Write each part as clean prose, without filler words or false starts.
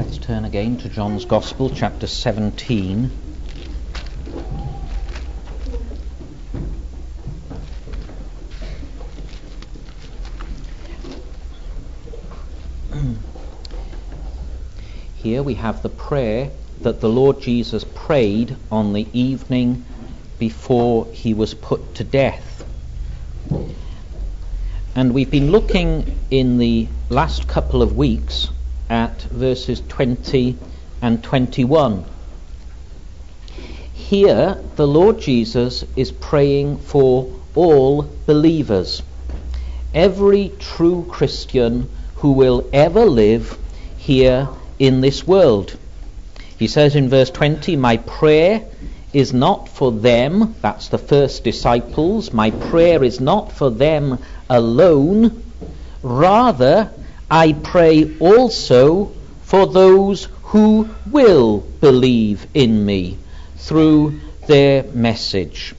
Let's turn again to John's Gospel, chapter 17. Here we have the prayer that the Lord Jesus prayed on the evening before he was put to death. And we've been looking in the last couple of weeks at verses 20 and 21. Here the Lord Jesus is praying for all believers, every true Christian who will ever live here in this world. He says in verse 20, "My prayer is not for them," that's the first disciples, "my prayer is not for them alone, rather I pray also for those who will believe in me through their message."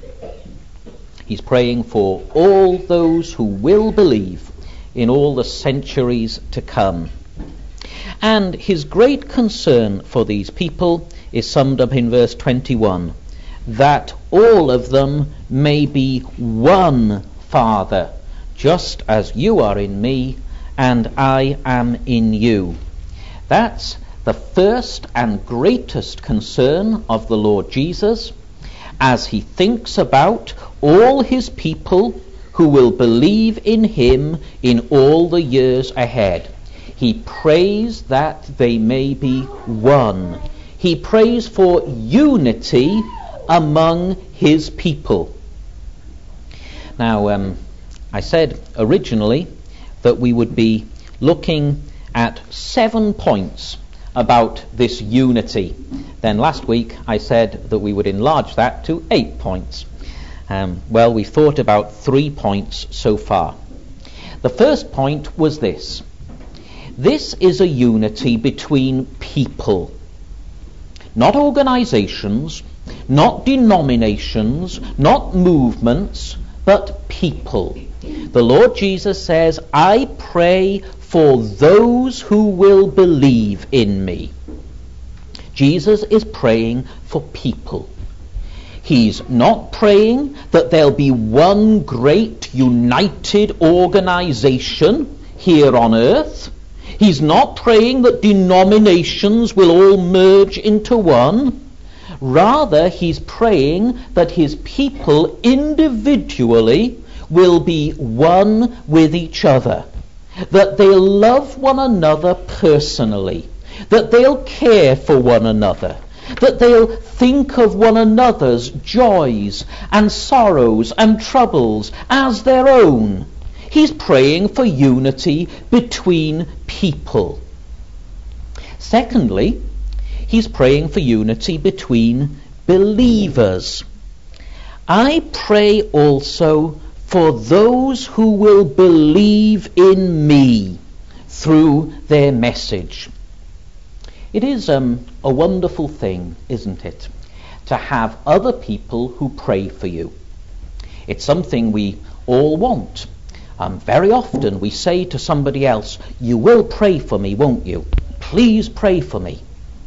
He's praying for all those who will believe in all the centuries to come. And his great concern for these people is summed up in verse 21, that all of them may be one Father, just as you are in me and I am in you. That's the first and greatest concern of the Lord Jesus as he thinks about all his people who will believe in him in all the years ahead. He prays that they may be one. He prays for unity among his people. Now, I said originally that we would be looking at 7 points about this unity. Then last week I said that we would enlarge that to 8 points. Well, we've thought about 3 points so far. The first point was this. This is a unity between people. Not organizations, not denominations, not movements, but people. The Lord Jesus says, "I pray for those who will believe in me." Jesus is praying for people. He's not praying that there'll be one great united organization here on earth. He's not praying that denominations will all merge into one. Rather, he's praying that his people individually will be one with each other, that they'll love one another personally, that they'll care for one another, that they'll think of one another's joys and sorrows and troubles as their own. He's praying for unity between people. Secondly, he's praying for unity between believers. "I pray also for those who will believe in me through their message." It is a wonderful thing, isn't it, to have other people who pray for you. It's something we all want. Very often we say to somebody else, "You will pray for me, won't you? Please pray for me."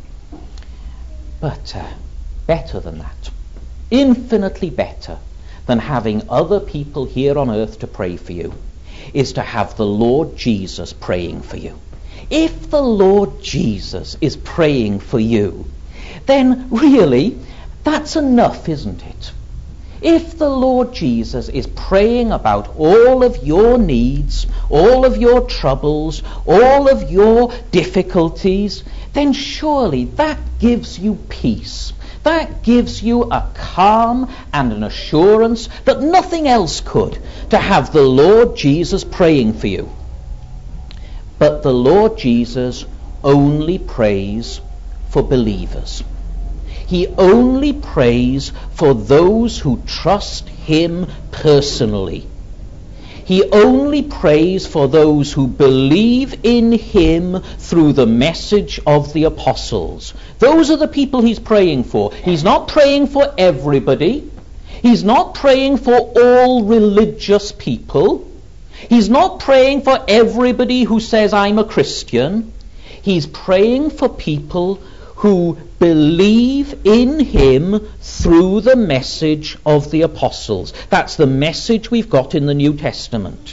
But better than that, infinitely better than having other people here on earth to pray for you, is to have the Lord Jesus praying for you. If the Lord Jesus is praying for you, then really that's enough, isn't it? If the Lord Jesus is praying about all of your needs, all of your troubles, all of your difficulties, then surely that gives you peace. That gives you a calm and an assurance that nothing else could, to have the Lord Jesus praying for you. But the Lord Jesus only prays for believers. He only prays for those who trust him personally. He only prays for those who believe in him through the message of the apostles. Those are the people he's praying for. He's not praying for everybody. He's not praying for all religious people. He's not praying for everybody who says, "I'm a Christian." He's praying for people who believe in him through the message of the apostles. That's the message we've got in the New Testament.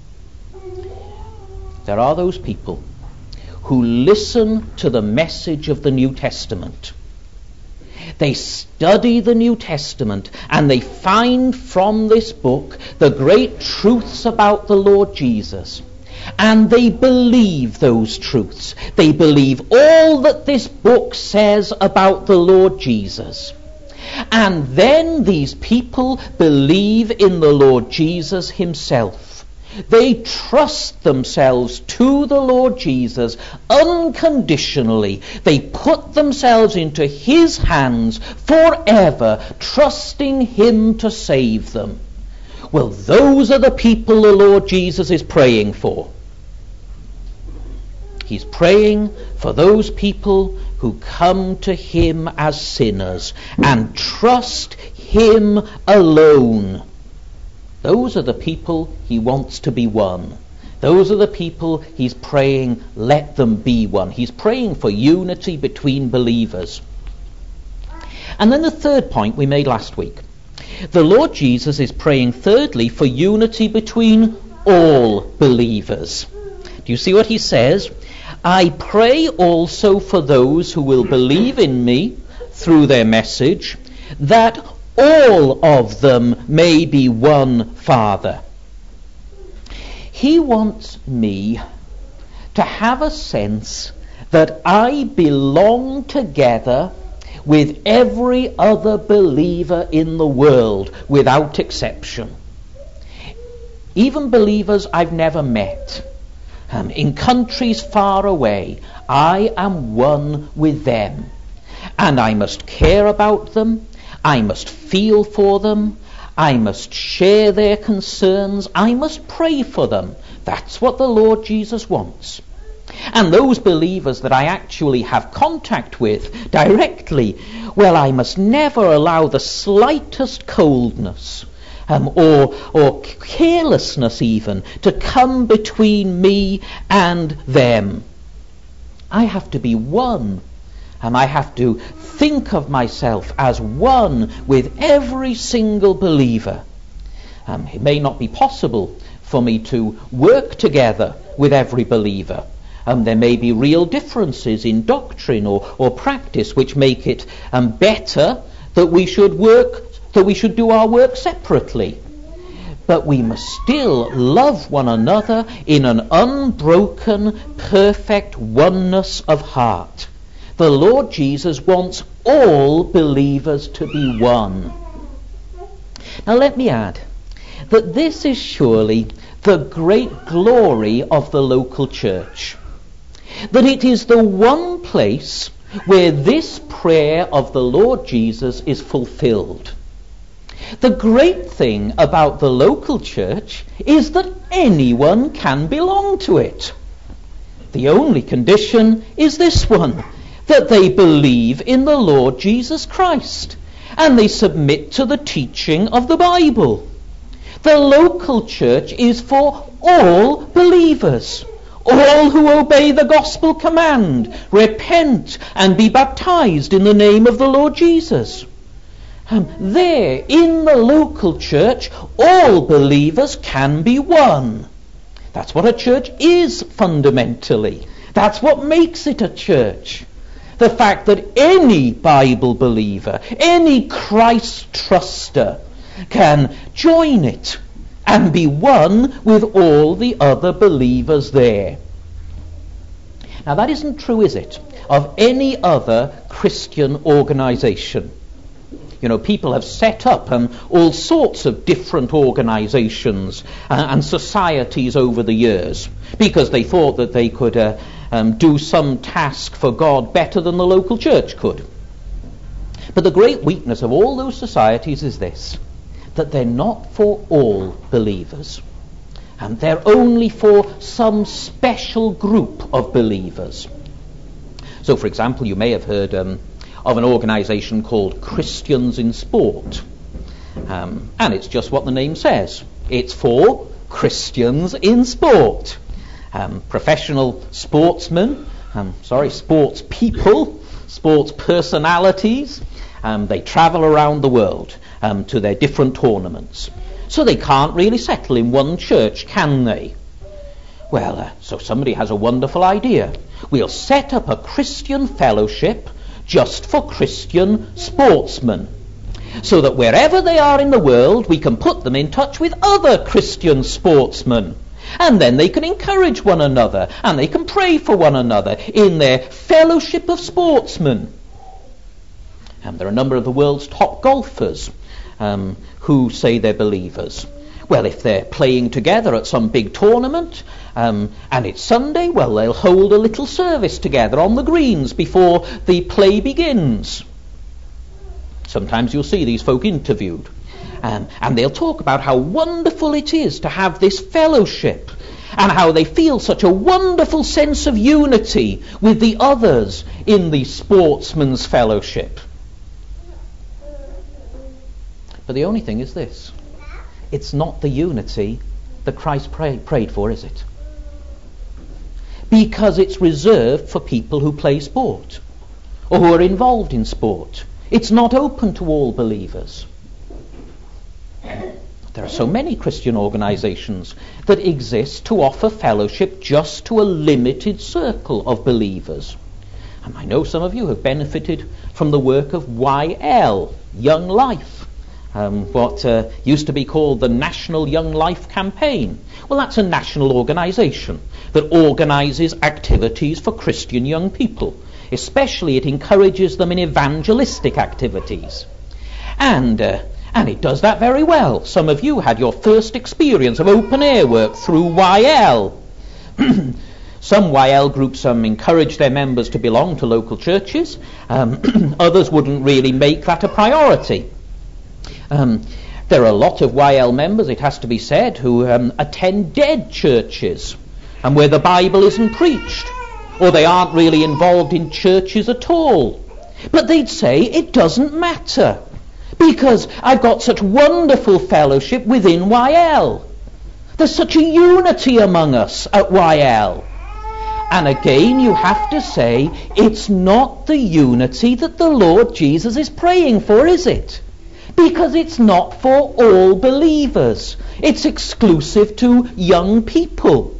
There are those people who listen to the message of the New Testament. They study the New Testament and they find from this book the great truths about the Lord Jesus. And they believe those truths. They believe all that this book says about the Lord Jesus. And then these people believe in the Lord Jesus himself. They trust themselves to the Lord Jesus unconditionally. They put themselves into his hands forever, trusting him to save them. Well, those are the people the Lord Jesus is praying for. He's praying for those people who come to him as sinners and trust him alone. Those are the people he wants to be one. Those are the people he's praying, let them be one. He's praying for unity between believers. And then the third point we made last week. The Lord Jesus is praying, thirdly, for unity between all believers. Do you see what he says? I pray also for those who will believe in me through their message, that all of them may be one Father. He wants me to have a sense that I belong together with every other believer in the world, without exception. Even believers I've never met. In countries far away, I am one with them. And I must care about them. I must feel for them. I must share their concerns. I must pray for them. That's what the Lord Jesus wants. And those believers that I actually have contact with directly, well, I must never allow the slightest coldness or carelessness even to come between me and them. I have to be one. I have to think of myself as one with every single believer. It may not be possible for me to work together with every believer. There may be real differences in doctrine or practice which make it better that we should do our work separately. But we must still love one another in an unbroken, perfect oneness of heart. The Lord Jesus wants all believers to be one. Now let me add that this is surely the great glory of the local church. That it is the one place where this prayer of the Lord Jesus is fulfilled. The great thing about the local church is that anyone can belong to it. The only condition is this one, that they believe in the Lord Jesus Christ and they submit to the teaching of the Bible. The local church is for all believers. All who obey the gospel command, repent and be baptized in the name of the Lord Jesus. There, in the local church, all believers can be one. That's what a church is fundamentally. That's what makes it a church. The fact that any Bible believer, any Christ truster, can join it and be one with all the other believers there. Now that isn't true, is it, of any other Christian organization? You know, people have set up all sorts of different organizations and societies over the years because they thought that they could do some task for God better than the local church could. But the great weakness of all those societies is this, that they're not for all believers. And they're only for some special group of believers. So, for example, you may have heard of an organization called Christians in Sport. And it's just what the name says. It's for Christians in sport. Professional sportsmen sports people, sports personalities. They travel around the world to their different tournaments. So they can't really settle in one church, can they? Well, so somebody has a wonderful idea. We'll set up a Christian fellowship just for Christian sportsmen, so that wherever they are in the world, we can put them in touch with other Christian sportsmen. And then they can encourage one another, and they can pray for one another in their fellowship of sportsmen. There are a number of the world's top golfers who say they're believers. Well, if they're playing together at some big tournament, and it's Sunday, well, they'll hold a little service together on the greens before the play begins. Sometimes you'll see these folk interviewed, and they'll talk about how wonderful it is to have this fellowship, and how they feel such a wonderful sense of unity with the others in the sportsman's fellowship. But the only thing is this: it's not the unity that Christ prayed for, is it? Because it's reserved for people who play sport or who are involved in sport. It's not open to all believers. There are so many Christian organizations that exist to offer fellowship just to a limited circle of believers. And I know some of you have benefited from the work of YL, Young Life, what used to be called the National Young Life Campaign. Well, that's a national organization that organizes activities for Christian young people. Especially it encourages them in evangelistic activities. And it does that very well. Some of you had your first experience of open air work through YL. Some YL groups encourage their members to belong to local churches. Others wouldn't really make that a priority. There are a lot of YL members, it has to be said, who attend dead churches and where the Bible isn't preached, or they aren't really involved in churches at all. But they'd say it doesn't matter, because I've got such wonderful fellowship within YL. There's such a unity among us at YL. And again, you have to say, it's not the unity that the Lord Jesus is praying for, is it? Because it's not for all believers. It's exclusive to young people.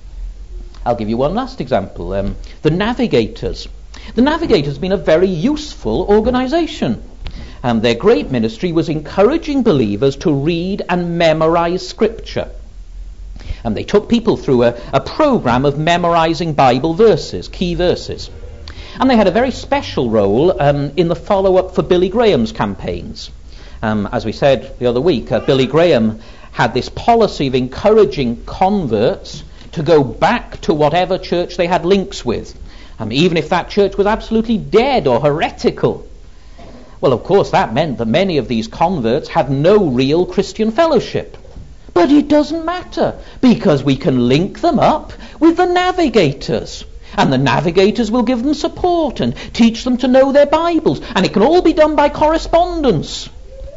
I'll give you one last example. The Navigators. The Navigators have been a very useful organization. Their great ministry was encouraging believers to read and memorize Scripture. And they took people through a program of memorizing Bible verses, key verses. And they had a very special role in the follow-up for Billy Graham's campaigns. As we said the other week, Billy Graham had this policy of encouraging converts to go back to whatever church they had links with, even if that church was absolutely dead or heretical. Well, of course, that meant that many of these converts had no real Christian fellowship. But it doesn't matter, because we can link them up with the Navigators. And the Navigators will give them support and teach them to know their Bibles. And it can all be done by correspondence.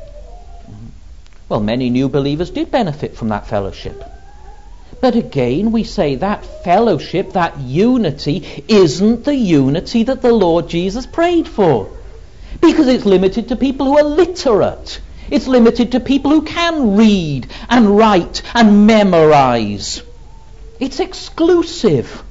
Well, many new believers did benefit from that fellowship. But again, we say that fellowship, that unity, isn't the unity that the Lord Jesus prayed for. Because it's limited to people who are literate. It's limited to people who can read and write and memorize. It's exclusive.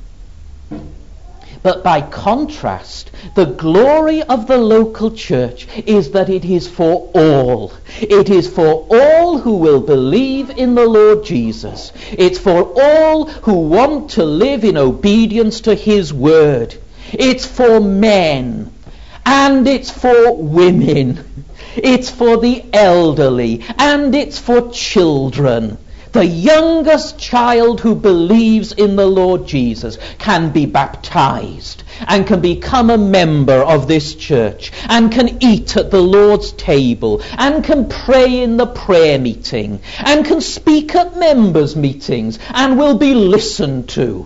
But by contrast, the glory of the local church is that it is for all. It is for all who will believe in the Lord Jesus. It's for all who want to live in obedience to His word. It's for men, and it's for women. It's for the elderly, and it's for children. The youngest child who believes in the Lord Jesus can be baptized and can become a member of this church and can eat at the Lord's table and can pray in the prayer meeting and can speak at members' meetings and will be listened to.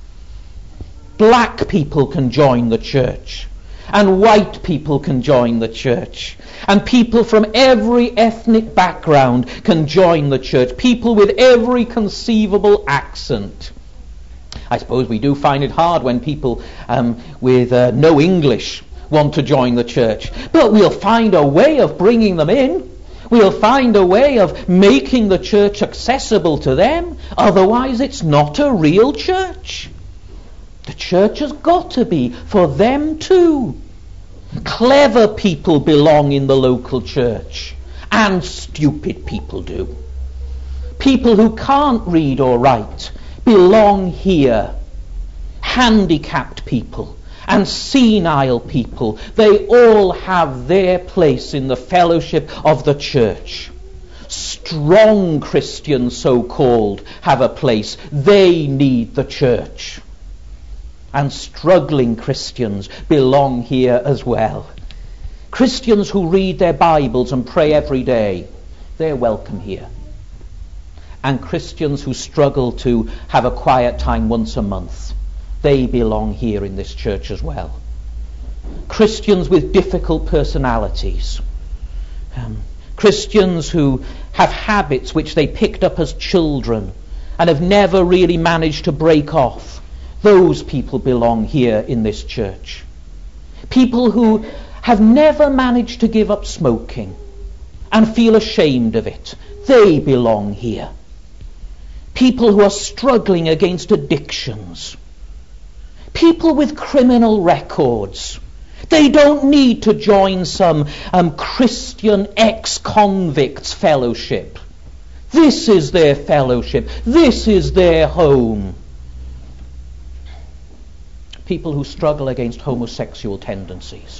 Black people can join the church, and white people can join the church, and people from every ethnic background can join the church, people with every conceivable accent. I suppose we do find it hard when people with no English want to join the church. But we'll find a way of bringing them in. We'll find a way of making the church accessible to them. Otherwise, it's not a real church. The church has got to be for them too. Clever people belong in the local church, and stupid people do. People who can't read or write belong here. Handicapped people and senile people, they all have their place in the fellowship of the church. Strong Christians, so-called, have a place. They need the church. And struggling Christians belong here as well. Christians who read their Bibles and pray every day, they're welcome here. And Christians who struggle to have a quiet time once a month, they belong here in this church as well. Christians with difficult personalities, Christians who have habits which they picked up as children and have never really managed to break off, those people belong here in this church. People who have never managed to give up smoking and feel ashamed of it, they belong here. People who are struggling against addictions. People with criminal records. They don't need to join some Christian ex-convicts fellowship. This is their fellowship. This is their home. People who struggle against homosexual tendencies.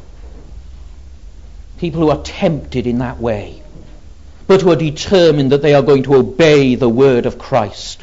People who are tempted in that way, but who are determined that they are going to obey the word of Christ.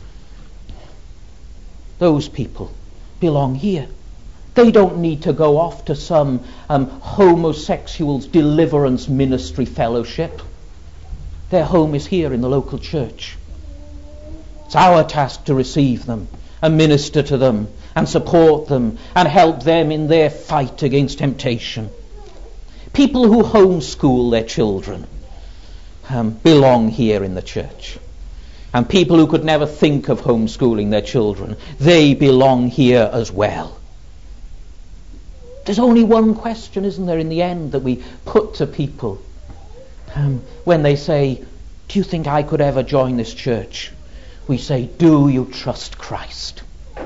Those people belong here. They don't need to go off to some homosexuals deliverance ministry fellowship. Their home is here in the local church. It's our task to receive them and minister to them and support them and help them in their fight against temptation. People who homeschool their children belong here in the church. And people who could never think of homeschooling their children, they belong here as well. There's only one question, isn't there, in the end that we put to people when they say, do you think I could ever join this church? We say, do you trust Christ?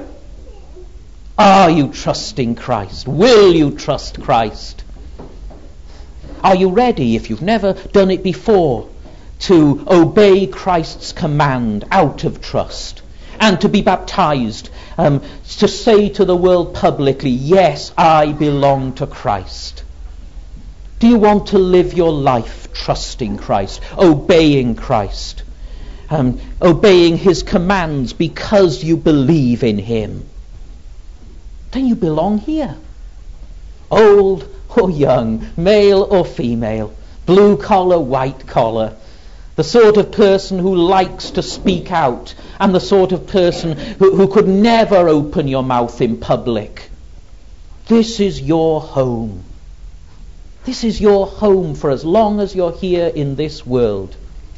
Are you trusting Christ? Will you trust Christ? Are you ready, if you've never done it before, to obey Christ's command out of trust and to be baptized, to say to the world publicly, yes, I belong to Christ? Do you want to live your life trusting Christ, obeying Christ, obeying his commands because you believe in him? Then you belong here. Old or young, male or female, blue collar, white collar, the sort of person who likes to speak out and the sort of person who could never open your mouth in public. This is your home. This is your home for as long as you're here in this world.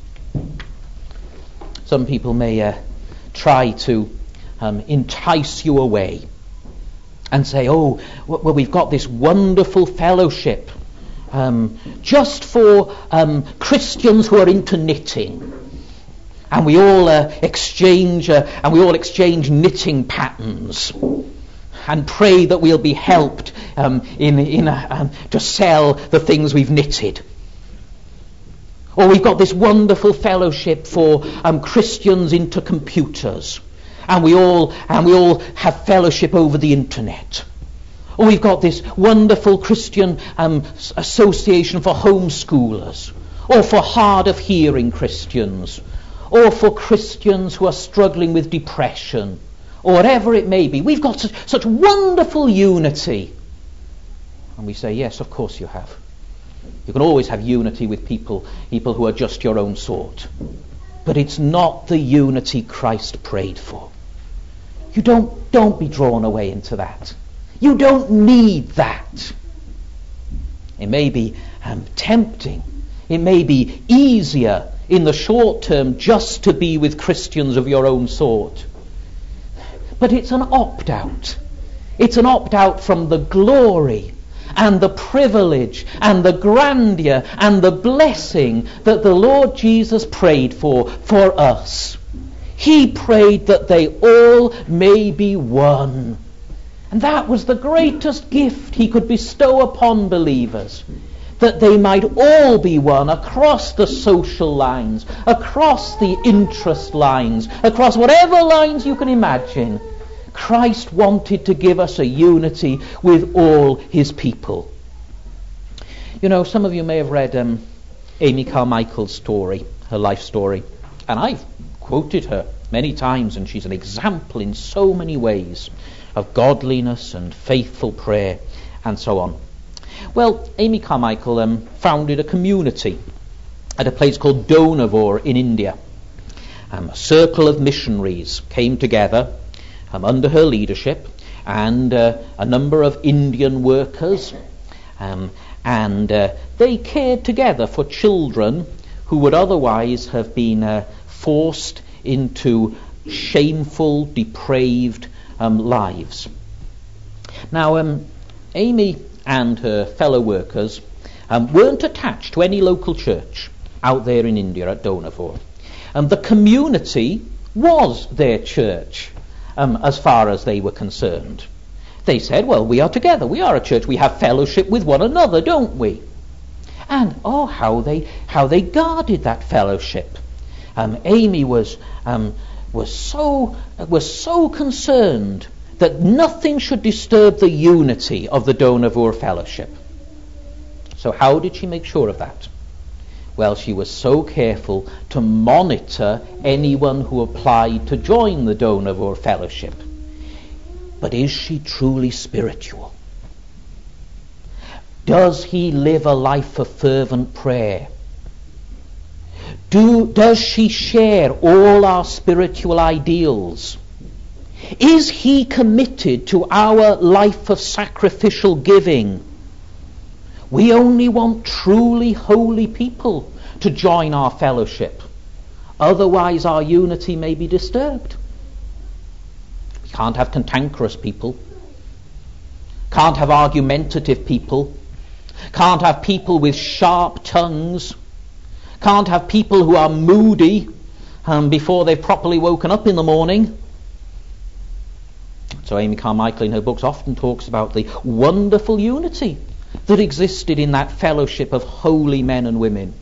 Some people may try to entice you away and say, oh, well, we've got this wonderful fellowship just for Christians who are into knitting, and we all exchange knitting patterns and pray that we'll be helped to sell the things we've knitted. Or we've got this wonderful fellowship for Christians into computers, and we all have fellowship over the internet. Or we've got this wonderful Christian association for homeschoolers, or for hard of hearing Christians, or for Christians who are struggling with depression, or whatever it may be. We've got such wonderful unity. And we say, yes, of course you have. You can always have unity with people who are just your own sort. But it's not the unity Christ prayed for. You don't be drawn away into that. You don't need that. It may be tempting. It may be easier in the short term just to be with Christians of your own sort. but it's an opt-out. It's an opt-out from the glory and the privilege and the grandeur and the blessing that the Lord Jesus prayed for us. He prayed that they all may be one. And that was the greatest gift he could bestow upon believers, that they might all be one across the social lines, across the interest lines, across whatever lines you can imagine. Christ wanted to give us a unity with all his people. You know, some of you may have read Amy Carmichael's story, her life story, and I've quoted her many times, and she's an example in so many ways of godliness and faithful prayer and so on. Well, Amy Carmichael founded a community at a place called Dohnavur in India. A circle of missionaries came together under her leadership, and a number of Indian workers, and they cared together for children who would otherwise have been forced into shameful, depraved lives. Now, Amy and her fellow workers weren't attached to any local church out there in India at Dohnavur. The community was their church. As far as they were concerned. They said, well, we are together, we are a church, we have fellowship with one another, don't we? And how they guarded that fellowship. Amy was so concerned that nothing should disturb the unity of the Dohnavur fellowship. So how did she make sure of that? Well, she was so careful to monitor anyone who applied to join the Dohnavur fellowship. But is she truly spiritual? Does he live a life of fervent prayer? Does she share all our spiritual ideals? Is he committed to our life of sacrificial giving? We only want truly holy people to join our fellowship. Otherwise our unity may be disturbed. We can't have cantankerous people. Can't have argumentative people. Can't have people with sharp tongues. Can't have people who are moody before they've properly woken up in the morning. So Amy Carmichael in her books often talks about the wonderful unity that existed in that fellowship of holy men and women.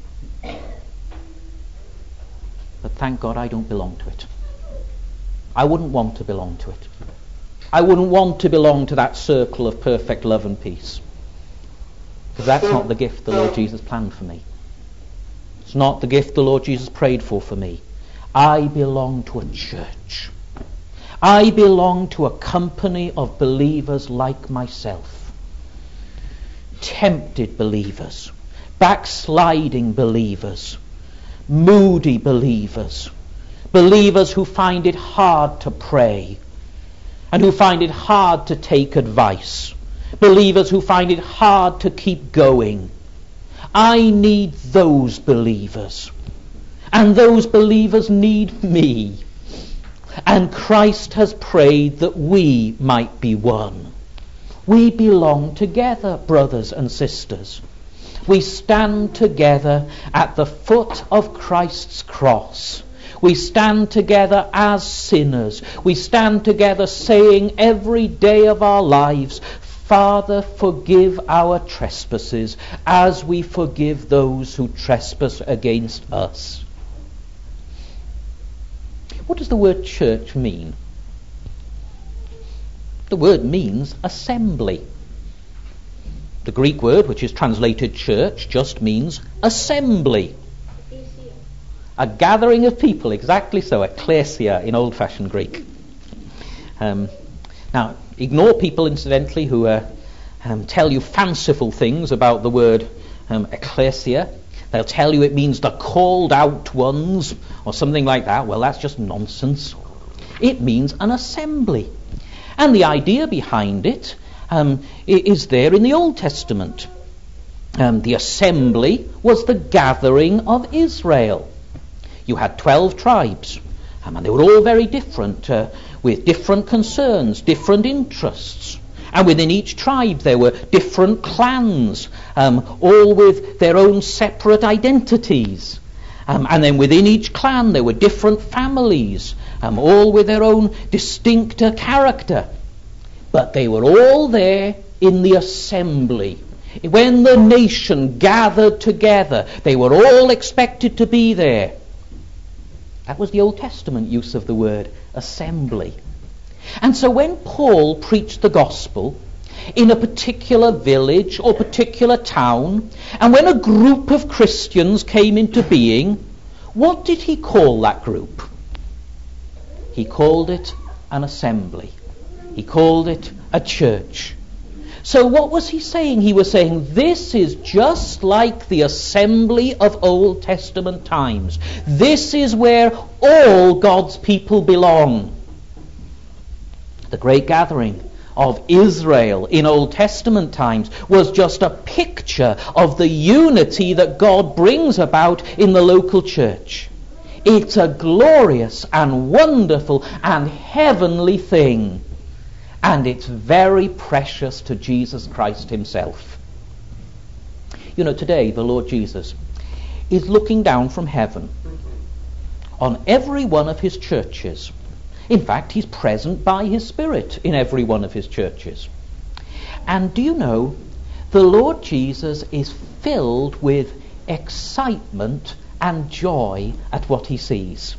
But thank God I don't belong to it. I wouldn't want to belong to it. I wouldn't want to belong to that circle of perfect love and peace. Because that's not the gift the Lord Jesus planned for me. It's not the gift the Lord Jesus prayed for me. I belong to a church. I belong to a company of believers like myself. Tempted believers, backsliding believers, moody believers, believers who find it hard to pray and who find it hard to take advice, believers who find it hard to keep going. I need those believers, and those believers need me. And Christ has prayed that we might be one. We belong together, brothers and sisters. We stand together at the foot of Christ's cross. We stand together as sinners. We stand together saying every day of our lives, Father, forgive our trespasses as we forgive those who trespass against us. What does the word church mean? The word means assembly. The Greek word, which is translated church, just means assembly. A gathering of people, exactly so, ekklesia in old-fashioned Greek. Now, ignore people, incidentally, who tell you fanciful things about the word ekklesia. They'll tell you it means the called out ones or something like that. Well, that's just nonsense. It means an assembly. And the idea behind it is there in the Old Testament. The assembly was the gathering of Israel. You had 12 tribes, and they were all very different. with different concerns, different interests. And within each tribe there were different clans, all with their own separate identities. And then within each clan there were different families, all with their own distinct character. But they were all there in the assembly. When the nation gathered together, they were all expected to be there. That was the Old Testament use of the word assembly. And so when Paul preached the gospel in a particular village or particular town, and when a group of Christians came into being, what did he call that group? He called it an assembly. He called it a church. So what was he saying? He was saying this is just like the assembly of Old Testament times. This is where all God's people belong. The great gathering of Israel in Old Testament times was just a picture of the unity that God brings about in the local church. It's a glorious and wonderful and heavenly thing. And it's very precious to Jesus Christ himself. You know, today the Lord Jesus is looking down from heaven on every one of his churches. In fact, he's present by his Spirit in every one of his churches. And do you know, the Lord Jesus is filled with excitement and joy at what he sees.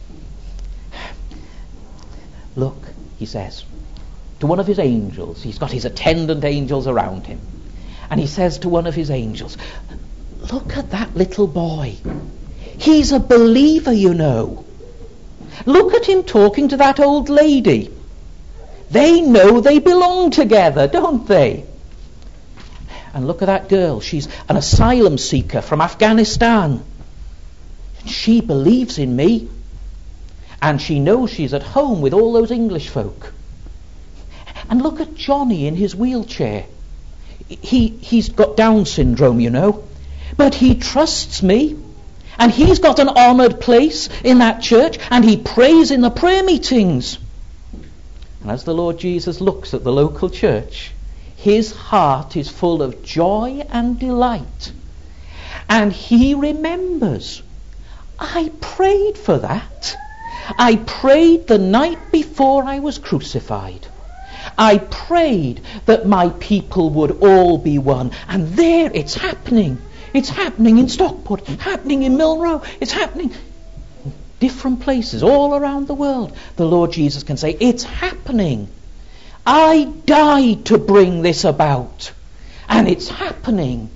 Look, he says to one of his angels, he's got his attendant angels around him, and he says to one of his angels, look at that little boy. He's a believer, you know. Look at him talking to that old lady. They know they belong together, don't they? And look at that girl. She's an asylum seeker from Afghanistan. She believes in me. And she knows she's at home with all those English folk. And look at Johnny in his wheelchair. He's got Down syndrome, you know. But he trusts me. And he's got an honoured place in that church, and he prays in the prayer meetings. And as the Lord Jesus looks at the local church, his heart is full of joy and delight. And he remembers, I prayed for that. I prayed the night before I was crucified. I prayed that my people would all be one. And there it's happening. It's happening in Stockport, it's happening in Milnrow, it's happening in different places all around the world. The Lord Jesus can say, it's happening. I died to bring this about, and it's happening.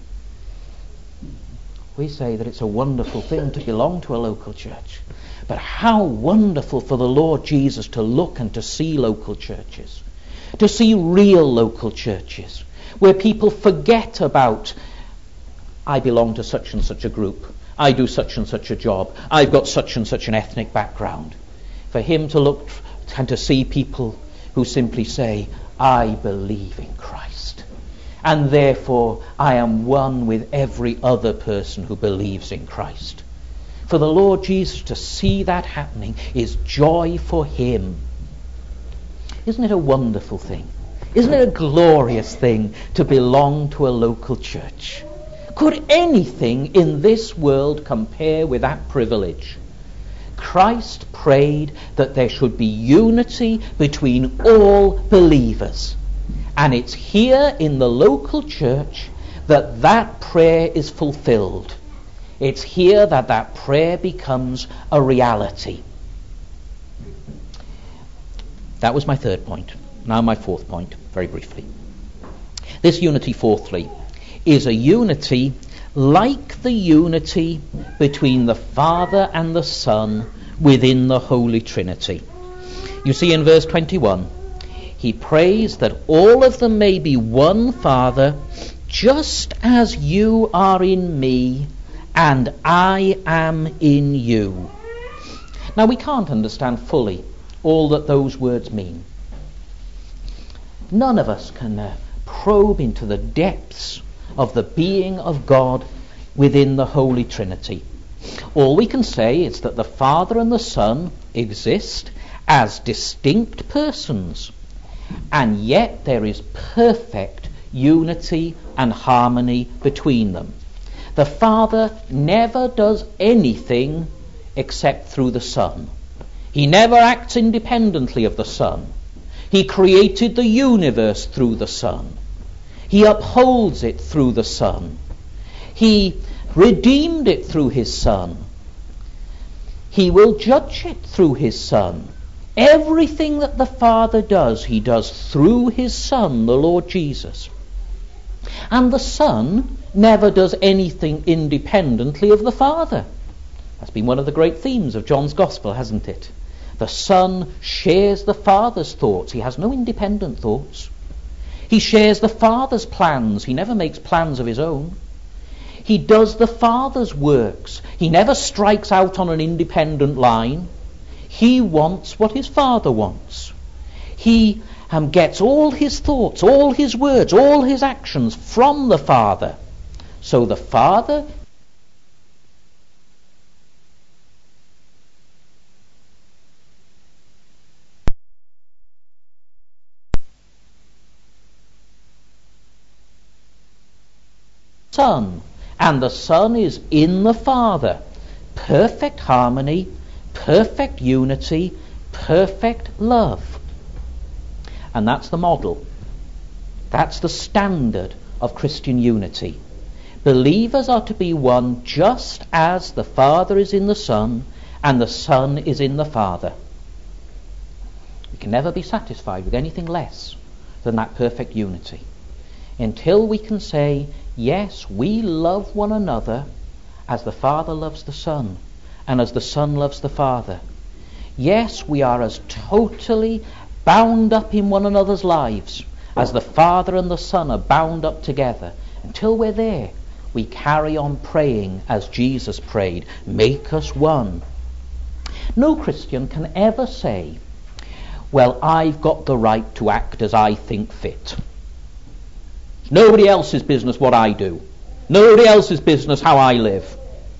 We say that it's a wonderful thing to belong to a local church, but how wonderful for the Lord Jesus to look and to see local churches, to see real local churches, where people forget about I belong to such and such a group. I do such and such a job. I've got such and such an ethnic background. For him to look and to see people who simply say, I believe in Christ. And therefore I am one with every other person who believes in Christ. For the Lord Jesus to see that happening is joy for him. Isn't it a wonderful thing? Isn't it a glorious thing to belong to a local church? Could anything in this world compare with that privilege? Christ prayed that there should be unity between all believers. And it's here in the local church that that prayer is fulfilled. It's here that that prayer becomes a reality. That was my third point. Now my fourth point, very briefly. This unity, fourthly, is a unity like the unity between the Father and the Son within the Holy Trinity. You see in verse 21, he prays that all of them may be one Father, just as you are in me and I am in you. Now we can't understand fully all that those words mean. None of us can probe into the depths of the being of God within the Holy Trinity. All we can say is that the Father and the Son exist as distinct persons, and yet there is perfect unity and harmony between them. The Father never does anything except through the Son. He never acts independently of the Son. He created the universe through the Son. He upholds it through the Son. He redeemed it through his Son. He will judge it through his Son. Everything that the Father does, he does through his Son, the Lord Jesus. And the Son never does anything independently of the Father. That's been one of the great themes of John's Gospel, hasn't it? The Son shares the Father's thoughts. He has no independent thoughts. He shares the Father's plans. He never makes plans of his own. He does the Father's works. He never strikes out on an independent line. He wants what his Father wants. He gets all his thoughts, all his words, all his actions from the Father. So the Father Son, and the Son is in the Father. Perfect harmony, perfect unity, perfect love. And that's the model. That's the standard of Christian unity. Believers are to be one just as the Father is in the Son and the Son is in the Father. We can never be satisfied with anything less than that perfect unity, until we can say, yes, we love one another as the Father loves the Son and as the Son loves the Father. Yes, we are as totally bound up in one another's lives as the Father and the Son are bound up together. Until we're there, we carry on praying as Jesus prayed, make us one. No Christian can ever say, well, I've got the right to act as I think fit. It's nobody else's business what I do. Nobody else's business how I live.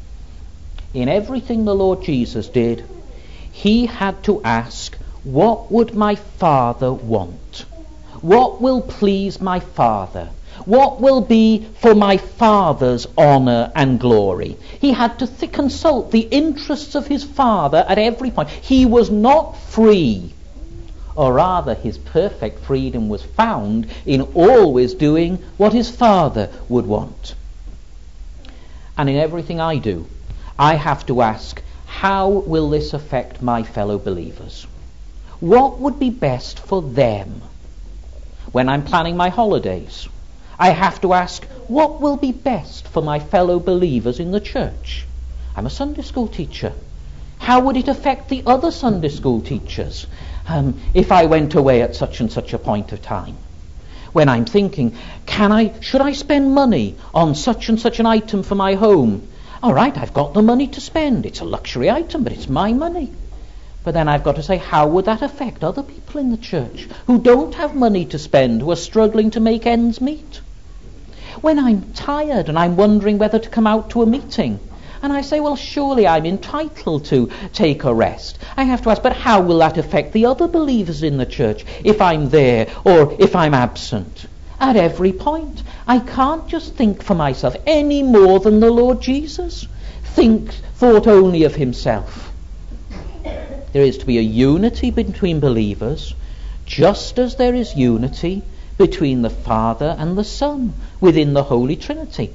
In everything the Lord Jesus did, he had to ask, what would my Father want? What will please my Father? What will be for my Father's honour and glory? He had to consult the interests of his Father at every point. He was not free, or rather his perfect freedom was found in always doing what his Father would want. And in everything I do, I have to ask, how will this affect my fellow believers? What would be best for them? When I'm planning my holidays, I have to ask, what will be best for my fellow believers in the church? I'm a Sunday school teacher. How would it affect the other Sunday school teachers if I went away at such and such a point of time? When I'm thinking, should I spend money on such and such an item for my home? All right, I've got the money to spend. It's a luxury item, but it's my money. But then I've got to say, how would that affect other people in the church who don't have money to spend, who are struggling to make ends meet? When I'm tired and I'm wondering whether to come out to a meeting, and I say, well, surely I'm entitled to take a rest, I have to ask, but how will that affect the other believers in the church if I'm there or if I'm absent? At every point, I can't just think for myself any more than the Lord Jesus thought only of himself. There is to be a unity between believers, just as there is unity between the Father and the Son within the Holy Trinity.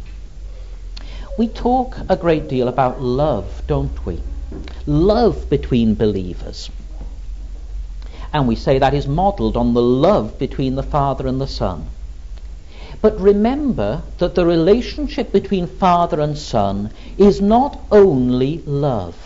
We talk a great deal about love, don't we? Love between believers. And we say that is modelled on the love between the Father and the Son. But remember that the relationship between Father and Son is not only love.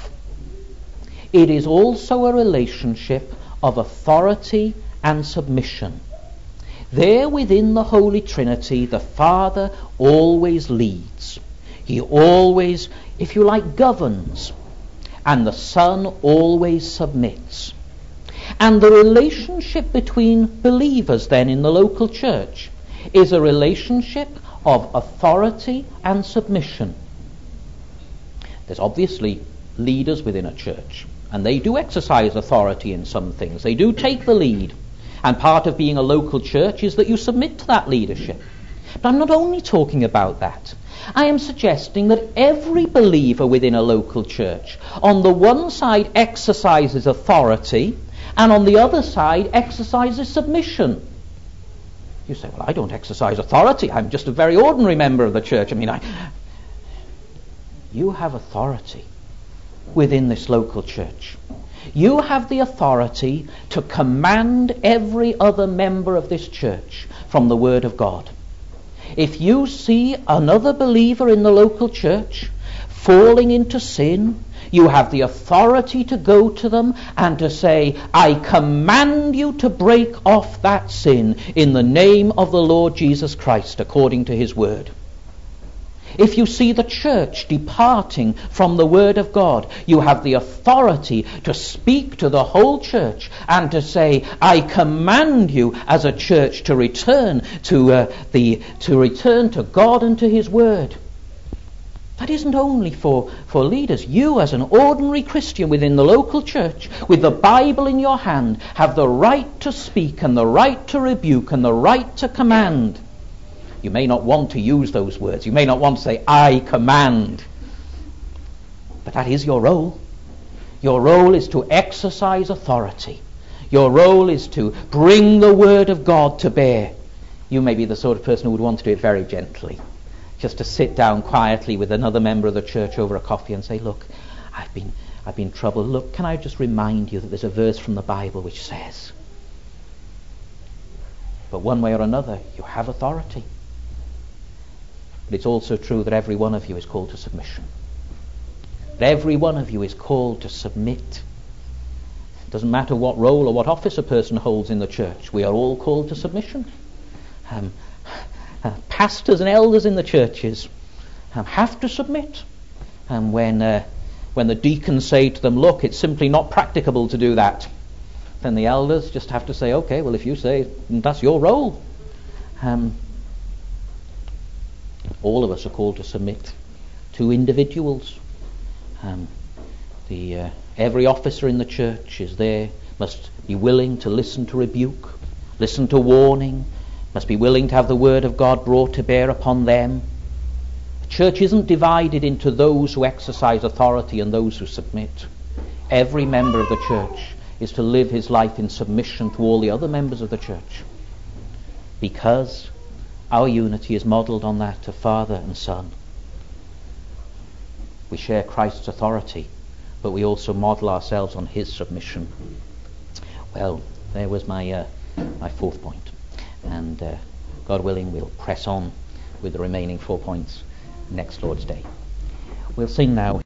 It is also a relationship of authority and submission. There within the Holy Trinity, the Father always leads. He always, if you like, governs. And the Son always submits. And the relationship between believers then in the local church is a relationship of authority and submission. There's obviously leaders within a church. and they do exercise authority in some things. They do take the lead. And part of being a local church is that you submit to that leadership. But I'm not only talking about that. I am suggesting that every believer within a local church, on the one side exercises authority, and on the other side exercises submission. You say, well, I don't exercise authority. I'm just a very ordinary member of the church. You have authority within this local church. You have the authority to command every other member of this church from the Word of God. If you see another believer in the local church falling into sin, you have the authority to go to them and to say, I command you to break off that sin in the name of the Lord Jesus Christ, according to his word. If you see the church departing from the Word of God, you have the authority to speak to the whole church and to say, I command you as a church to return to God and to his Word. That isn't only for leaders. You, as an ordinary Christian within the local church, with the Bible in your hand, have the right to speak and the right to rebuke and the right to command. You may not want to use those words. You may not want to say, I command. But that is your role. Your role is to exercise authority. Your role is to bring the Word of God to bear. You may be the sort of person who would want to do it very gently. Just to sit down quietly with another member of the church over a coffee and say, look, I've been troubled. Look, can I just remind you that there's a verse from the Bible which says. But one way or another, you have authority. But it's also true that every one of you is called to submission. That every one of you is called to submit. It doesn't matter what role or what office a person holds in the church. We are all called to submission. Pastors and elders in the churches have to submit. And when the deacons say to them, look, it's simply not practicable to do that, then the elders just have to say, okay, well, if you say that's your role. All of us are called to submit to individuals. Every officer in the church is there, must be willing to listen to rebuke, listen to warning, must be willing to have the Word of God brought to bear upon them. The church isn't divided into those who exercise authority and those who submit. Every member of the church is to live his life in submission to all the other members of the church, because our unity is modelled on that of Father and Son. We share Christ's authority, but we also model ourselves on his submission. Well, there was my fourth point. And God willing, we'll press on with the remaining 4 points next Lord's Day. We'll sing now.